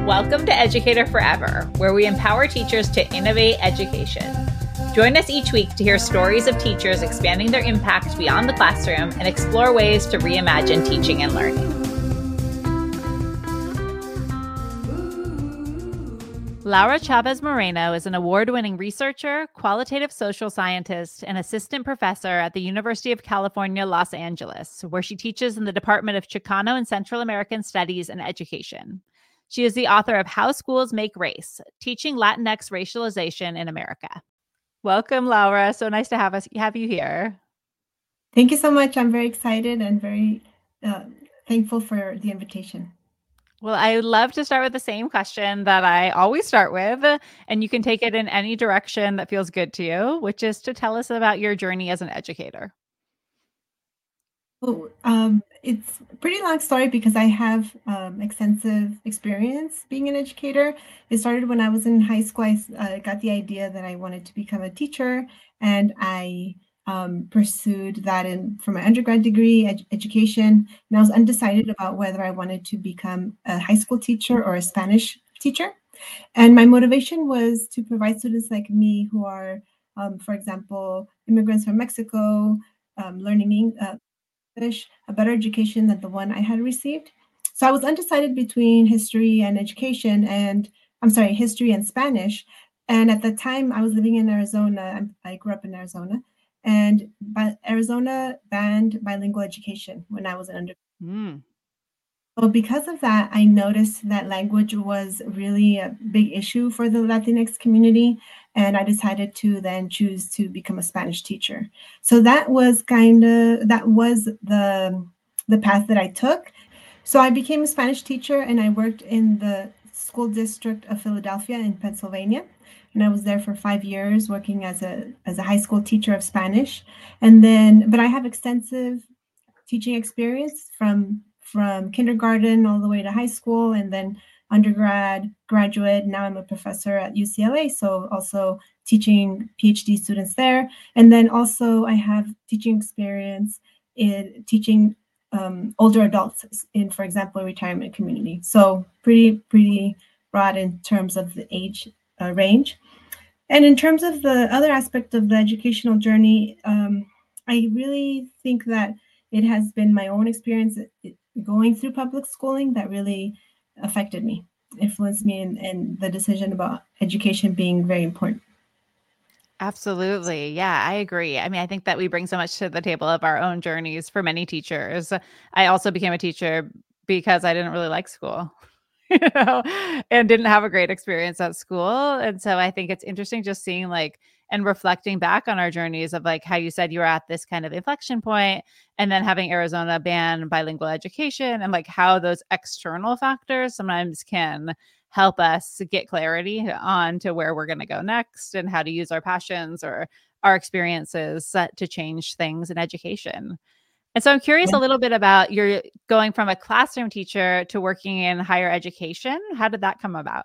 Welcome to Educator Forever, where we empower teachers to innovate education. Join us each week to hear stories of teachers expanding their impact beyond the classroom and explore ways to reimagine teaching and learning. Laura Chavez Moreno is an award-winning researcher, qualitative social scientist, and assistant professor at the University of California, Los Angeles, where she teaches in the Department of Chicano and Central American Studies and Education. She is the author of How Schools Make Race, Teaching Latinx Racialization in America. Welcome, Laura. So nice to have you here. Thank you so much. I'm very excited and very thankful for the invitation. Well, I would love to start with the same question that I always start with, and you can take it in any direction that feels good to you, which is to tell us about your journey as an educator. Oh, it's a pretty long story because I have extensive experience being an educator. It started when I was in high school. I got the idea that I wanted to become a teacher, and I pursued that for my undergrad degree, education. And I was undecided about whether I wanted to become a high school teacher or a Spanish teacher. And my motivation was to provide students like me who are, for example, immigrants from Mexico, learning English, a better education than the one I had received. So I was undecided between history and history and Spanish. And at the time, I was living in Arizona. I grew up in Arizona, and Arizona banned bilingual education when I was an undergraduate. So because of that, I noticed that language was really a big issue for the Latinx community, and I decided to then choose to become a Spanish teacher. So that was the path that I took. So I became a Spanish teacher, and I worked in the school district of Philadelphia in Pennsylvania. And I was there for 5 years working as a high school teacher of Spanish. But I have extensive teaching experience from kindergarten all the way to high school, and then undergrad, graduate. Now I'm a professor at UCLA, so also teaching PhD students there. And then also I have teaching experience in teaching older adults in, for example, a retirement community. So pretty broad in terms of the age range. And in terms of the other aspect of the educational journey, I really think that it has been my own experience going through public schooling that really affected me, influenced me in the decision about education being very important. Absolutely. Yeah, I agree. I mean, I think that we bring so much to the table of our own journeys for many teachers. I also became a teacher because I didn't really like school. And didn't have a great experience at school. And so I think it's interesting just seeing and reflecting back on our journeys of how you said you were at this kind of inflection point and then having Arizona ban bilingual education and how those external factors sometimes can help us get clarity on to where we're going to go next and how to use our passions or our experiences to change things in education. And so I'm curious a little bit about your going from a classroom teacher to working in higher education. How did that come about?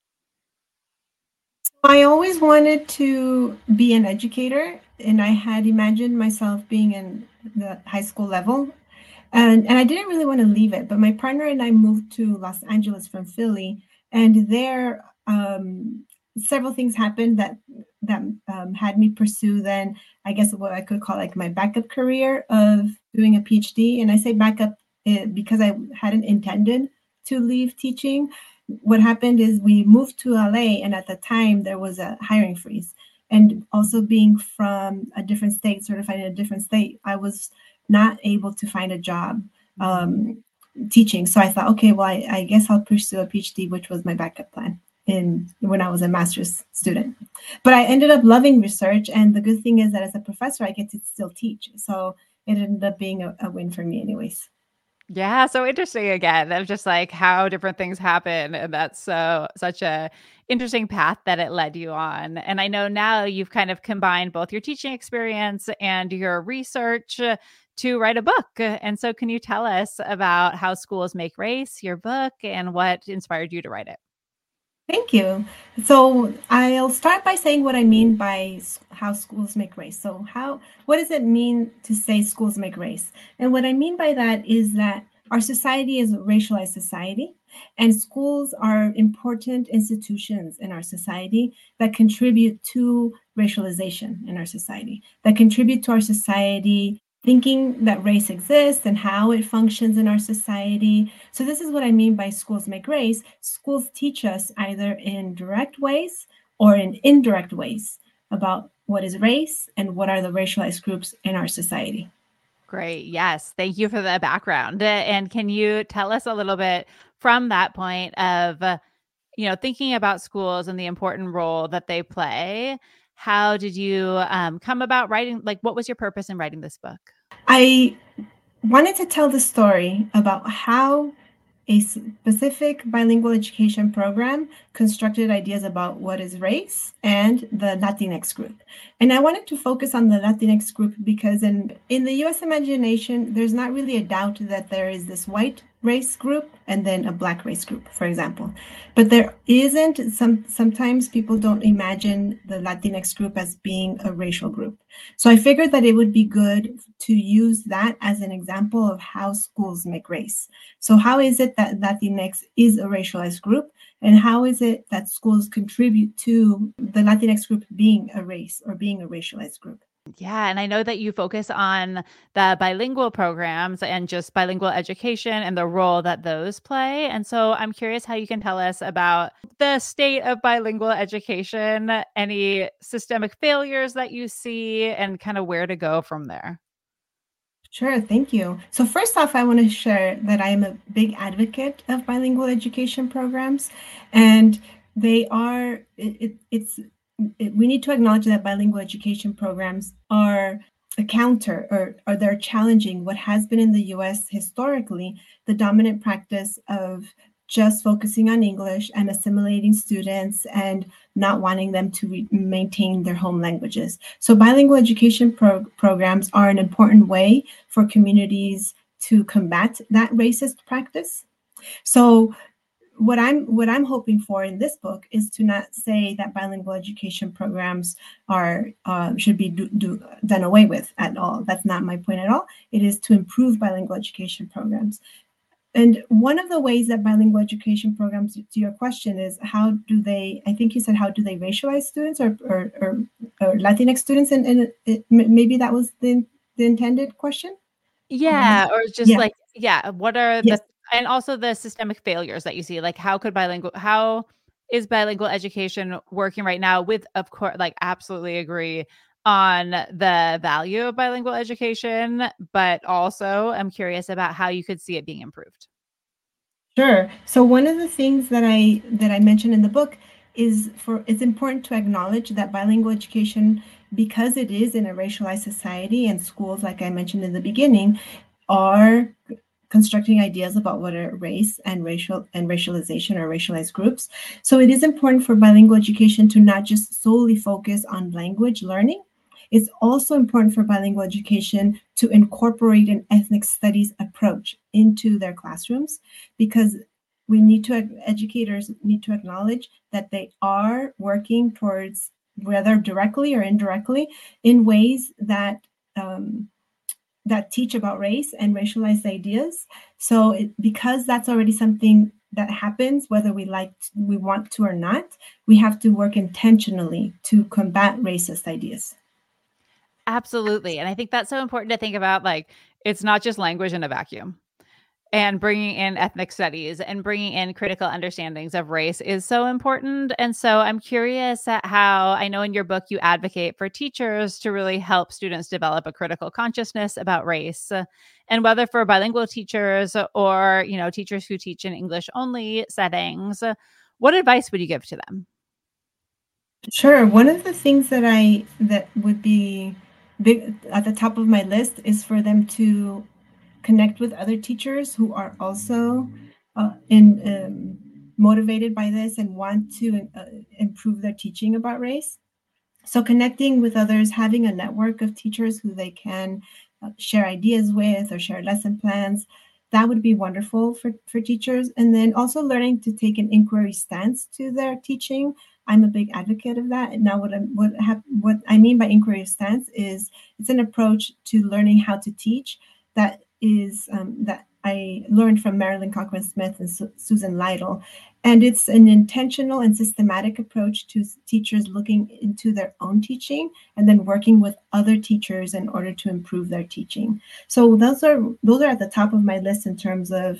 I always wanted to be an educator, and I had imagined myself being in the high school level. And I didn't really want to leave it, but my partner and I moved to Los Angeles from Philly, and there several things happened that had me pursue then, I guess, what I could call my backup career of doing a PhD. And I say backup because I hadn't intended to leave teaching. What happened is we moved to LA, and at the time there was a hiring freeze. And also being from a different state, certified in a different state, I was not able to find a job teaching. So I thought, okay, well, I guess I'll pursue a PhD, which was my backup plan when I was a master's student. But I ended up loving research. And the good thing is that as a professor, I get to still teach. So it ended up being a win for me anyways. Yeah, so interesting again of just how different things happen. And that's such a interesting path that it led you on. And I know now you've kind of combined both your teaching experience and your research to write a book. And so can you tell us about How Schools Make Race, your book, and what inspired you to write it? Thank you. So I'll start by saying what I mean by how schools make race. So what does it mean to say schools make race? And what I mean by that is that Our society is a racialized society, and schools are important institutions in our society that contribute to racialization in our society, that contribute to our society thinking that race exists and how it functions in our society. So this is what I mean by schools make race. Schools teach us either in direct ways or in indirect ways about what is race and what are the racialized groups in our society. Great. Yes. Thank you for the background. And can you tell us a little bit from that point of, thinking about schools and the important role that they play? How did you come about writing? Like, what was your purpose in writing this book? I wanted to tell the story about how a specific bilingual education program constructed ideas about what is race and the Latinx group. And I wanted to focus on the Latinx group because in the US imagination, there's not really a doubt that there is this white race group and then a black race group, for example. But there isn't, sometimes people don't imagine the Latinx group as being a racial group. So I figured that it would be good to use that as an example of how schools make race. So how is it that Latinx is a racialized group? And how is it that schools contribute to the Latinx group being a race or being a racialized group? Yeah, and I know that you focus on the bilingual programs and just bilingual education and the role that those play. And so I'm curious how you can tell us about the state of bilingual education, any systemic failures that you see, and kind of where to go from there. Sure, thank you. So first off, I want to share that I am a big advocate of bilingual education programs, and they are we need to acknowledge that bilingual education programs are a counter or they're challenging what has been in the US historically the dominant practice of just focusing on English and assimilating students and not wanting them to maintain their home languages. So bilingual education programs are an important way for communities to combat that racist practice. So what I'm hoping for in this book is to not say that bilingual education programs are should be done away with at all. That's not my point at all. It is to improve bilingual education programs. And one of the ways that bilingual education programs, to your question, is how do they, I think you said, how do they racialize students or Latinx students? And maybe that was the intended question? Yeah, or just Yeah, like, yeah, what are yes. the and also the systemic failures that you see? Like, how is bilingual education working right now with, of course, like, absolutely agree on the value of bilingual education, but also I'm curious about how you could see it being improved. Sure. So one of the things that I mentioned in the book is for it's important to acknowledge that bilingual education, because it is in a racialized society and schools, like I mentioned in the beginning, are constructing ideas about what are race and racialization or racialized groups. So it is important for bilingual education to not just solely focus on language learning. It's also important for bilingual education to incorporate an ethnic studies approach into their classrooms because educators need to acknowledge that they are working towards, whether directly or indirectly, in ways um, that teach about race and racialized ideas. So because that's already something that happens, whether we want to or not, we have to work intentionally to combat racist ideas. Absolutely, and I think that's so important to think about, like, it's not just language in a vacuum. And bringing in ethnic studies and bringing in critical understandings of race is so important. And so I'm curious at how I know in your book you advocate for teachers to really help students develop a critical consciousness about race. And whether for bilingual teachers or, teachers who teach in English only settings, what advice would you give to them? Sure. One of the things that would be big at the top of my list is for them to connect with other teachers who are also motivated by this and want to improve their teaching about race. So connecting with others, having a network of teachers who they can share ideas with or share lesson plans, that would be wonderful for teachers. And then also learning to take an inquiry stance to their teaching. I'm a big advocate of that. And now what I mean by inquiry stance is it's an approach to learning how to teach that is that I learned from Marilyn Cochran Smith and Susan Lytle. And it's an intentional and systematic approach to teachers looking into their own teaching and then working with other teachers in order to improve their teaching. So those are at the top of my list in terms of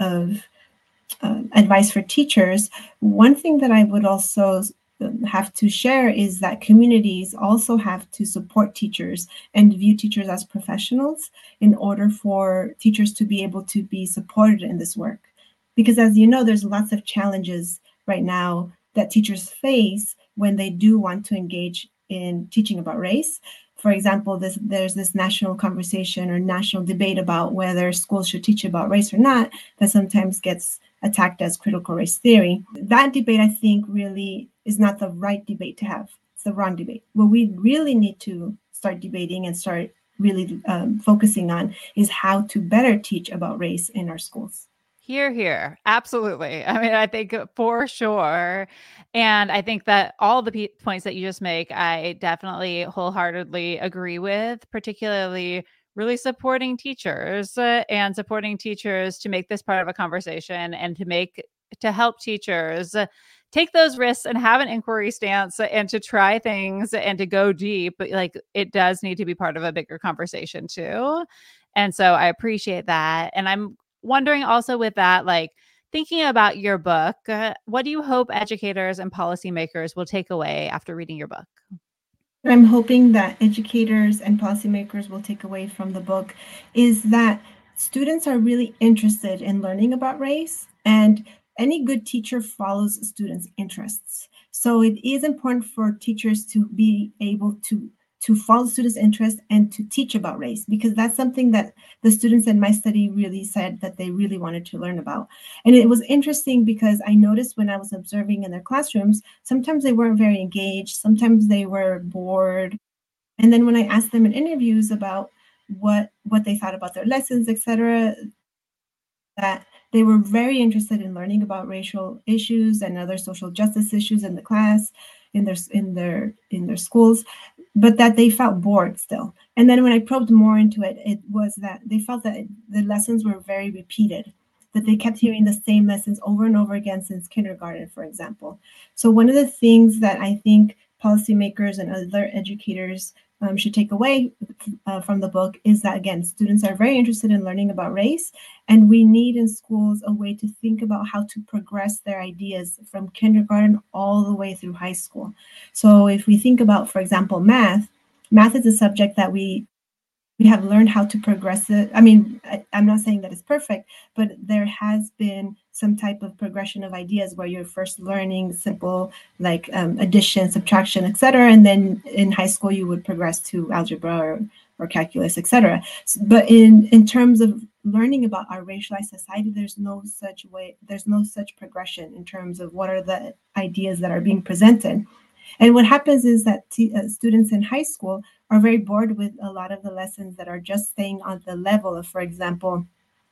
advice for teachers. One thing that I would also have to share is that communities also have to support teachers and view teachers as professionals in order for teachers to be able to be supported in this work. Because as you know, there's lots of challenges right now that teachers face when they do want to engage in teaching about race. For example, there's this national conversation or national debate about whether schools should teach about race or not that sometimes gets attacked as critical race theory. That debate, I think, really is not the right debate to have. It's the wrong debate. What we really need to start debating and start really focusing on is how to better teach about race in our schools. Here, here. Absolutely. I mean, I think for sure. And I think that all the points that you just make, I definitely wholeheartedly agree with, particularly really supporting teachers and supporting teachers to make this part of a conversation and to help teachers take those risks and have an inquiry stance and to try things and to go deep. But like, it does need to be part of a bigger conversation too. And so I appreciate that. And I'm wondering also with that, like thinking about your book, what do you hope educators and policymakers will take away after reading your book? I'm hoping that educators and policymakers will take away from the book is that students are really interested in learning about race, and any good teacher follows students' interests. So it is important for teachers to be able to follow students' interest and to teach about race, because that's something that the students in my study really said that they really wanted to learn about. And it was interesting because I noticed when I was observing in their classrooms, sometimes they weren't very engaged, sometimes they were bored. And then when I asked them in interviews about what they thought about their lessons, etc., that they were very interested in learning about racial issues and other social justice issues in the class, in their schools, but that they felt bored still. And then when I probed more into it, it was that they felt that the lessons were very repeated, that they kept hearing the same lessons over and over again since kindergarten, for example. So one of the things that I think policymakers and other educators should take away from the book is that, again, students are very interested in learning about race, and we need in schools a way to think about how to progress their ideas from kindergarten all the way through high school. So if we think about, for example, math is a subject that we have learned how to progress it. I mean, I'm not saying that it's perfect, but there has been some type of progression of ideas where you're first learning simple like addition, subtraction, etc. And then in high school, you would progress to algebra or calculus, etc. But in terms of learning about our racialized society, there's no such progression in terms of what are the ideas that are being presented. And what happens is that students in high school are very bored with a lot of the lessons that are just staying on the level of, for example,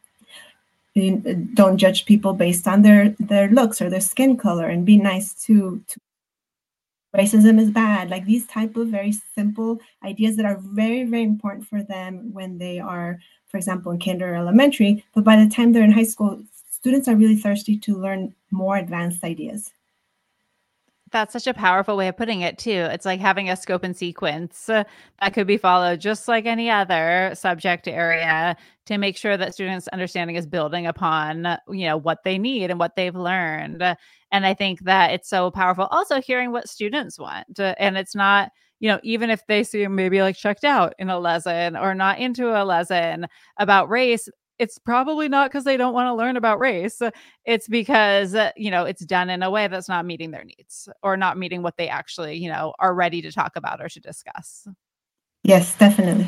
don't judge people based on their looks or their skin color, and be nice to racism is bad. Like these type of very simple ideas that are very, very important for them when they are, for example, in kinder or elementary. But by the time they're in high school, students are really thirsty to learn more advanced ideas. That's such a powerful way of putting it too. It's like having a scope and sequence that could be followed just like any other subject area to make sure that students' understanding is building upon, what they need and what they've learned. And I think that it's so powerful also hearing what students want. And it's not, even if they seem maybe like checked out in a lesson or not into a lesson about race, it's probably not because they don't want to learn about race. It's because, it's done in a way that's not meeting their needs or not meeting what they actually, are ready to talk about or to discuss. Yes, definitely.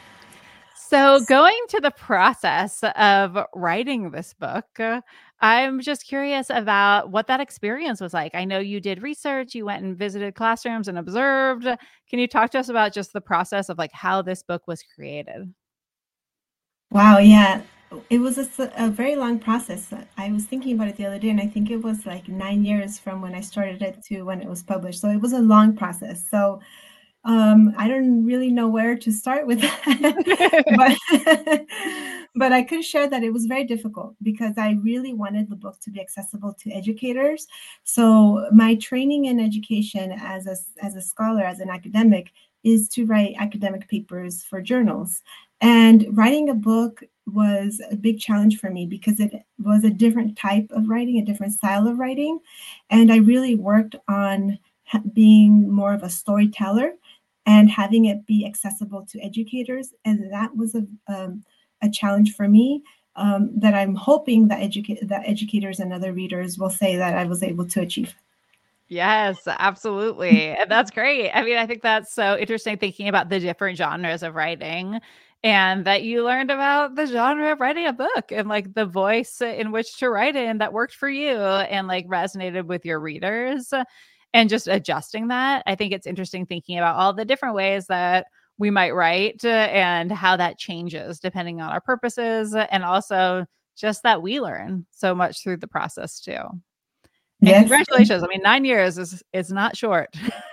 So going to the process of writing this book, I'm just curious about what that experience was like. I know you did research, you went and visited classrooms and observed. Can you talk to us about just the process of like how this book was created? Wow, yeah. It was a very long process. I was thinking about it the other day, and I think it was like 9 years from when I started it to when it was published. So it was a long process. So I don't really know where to start with that, but but I could share that it was very difficult because I really wanted the book to be accessible to educators. So my training in education as a scholar, as an academic, is to write academic papers for journals. And writing a book was a big challenge for me because it was a different type of writing, a different style of writing. And I really worked on being more of a storyteller and having it be accessible to educators. And that was a challenge for me, that I'm hoping that educators and other readers will say that I was able to achieve. Yes, absolutely. And that's great. I mean, I think that's so interesting thinking about the different genres of writing and that you learned about the genre of writing a book and like the voice in which to write in that worked for you and like resonated with your readers and just adjusting that. I think it's interesting thinking about all the different ways that we might write and how that changes depending on our purposes and also just that we learn so much through the process too. And Yes. congratulations. I mean, 9 years is not short.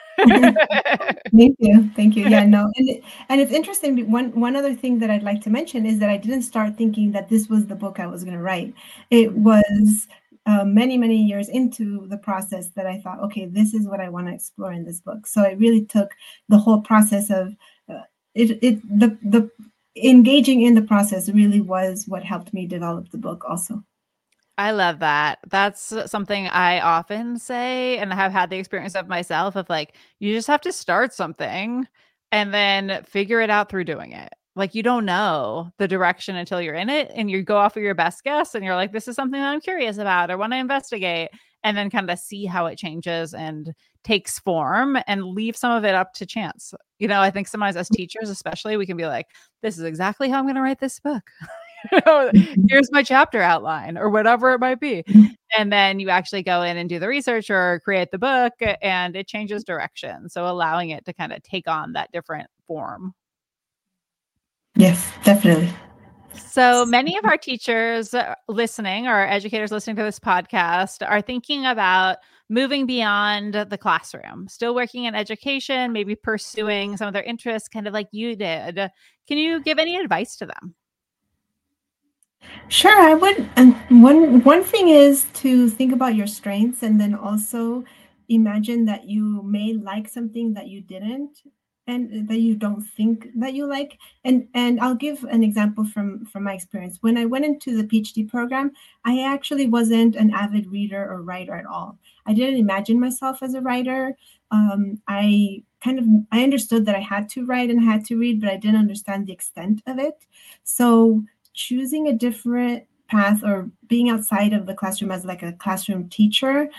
Thank you. Thank you. Yeah, no. And it's interesting. One other thing that I'd like to mention is that I didn't start thinking that this was the book I was going to write. It was many, many years into the process that I thought, okay, this is what I want to explore in this book. So it really took the whole process of the engaging in the process really was what helped me develop the book also. I love that. That's something I often say, and I have had the experience of myself of like, you just have to start something and then figure it out through doing it. Like you don't know the direction until you're in it and you go off of your best guess and you're like, this is something that I'm curious about or want to investigate and then kind of see how it changes and takes form and leave some of it up to chance. You know, I think sometimes as teachers, especially, we can be like, this is exactly how I'm going to write this book. Here's my chapter outline or whatever it might be. And then you actually go in and do the research or create the book and it changes direction. So allowing it to kind of take on that different form. Yes, definitely. So many of our teachers listening or educators listening to this podcast are thinking about moving beyond the classroom, still working in education, maybe pursuing some of their interests, kind of like you did. Can you give any advice to them? Sure, I would. And one thing is to think about your strengths, and then also imagine that you may like something that you didn't, and that you don't think that you like. And I'll give an example from my experience. When I went into the PhD program, I actually wasn't an avid reader or writer at all. I didn't imagine myself as a writer. I understood that I had to write and had to read, but I didn't understand the extent of it. So choosing a different path or being outside of the classroom as like a classroom teacher,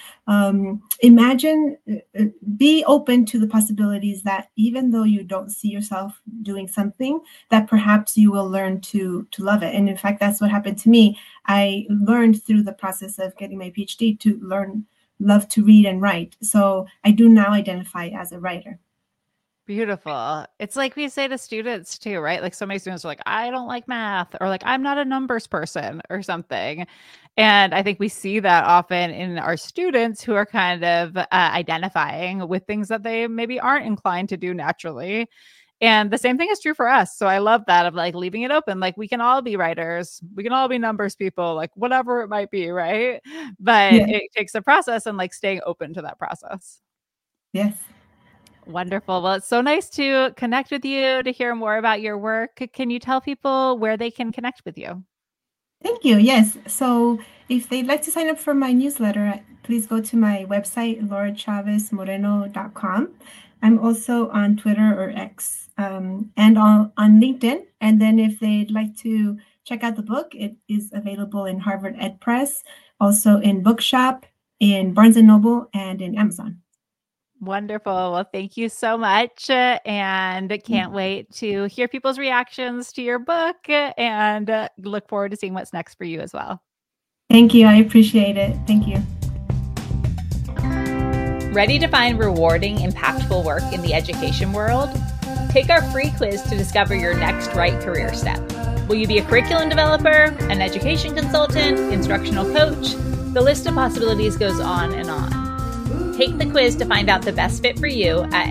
be open to the possibilities that even though you don't see yourself doing something, that perhaps you will learn to love it. And in fact, that's what happened to me. I learned through the process of getting my PhD to love to read and write. So I do now identify as a writer. Beautiful. It's like we say to students too, right? Like so many students are like, I don't like math or like, I'm not a numbers person or something. And I think we see that often in our students who are kind of identifying with things that they maybe aren't inclined to do naturally. And the same thing is true for us. So I love that of like leaving it open. Like we can all be writers. We can all be numbers people, like whatever it might be, right? But it takes a process and like staying open to that process. Yes. Wonderful. Well, it's so nice to connect with you, to hear more about your work. Can you tell people where they can connect with you? Thank you. Yes. So if they'd like to sign up for my newsletter, please go to my website, laurachavezmoreno.com. I'm also on Twitter or X and on LinkedIn. And then if they'd like to check out the book, it is available in Harvard Ed Press, also in Bookshop, in Barnes & Noble, and in Amazon. Wonderful. Well, thank you so much. And can't wait to hear people's reactions to your book and look forward to seeing what's next for you as well. Thank you. I appreciate it. Thank you. Ready to find rewarding, impactful work in the education world? Take our free quiz to discover your next right career step. Will you be a curriculum developer, an education consultant, instructional coach? The list of possibilities goes on and on. Take the quiz to find out the best fit for you at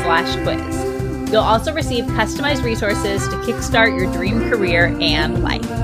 educatorforever.com/quiz. You'll also receive customized resources to kickstart your dream career and life.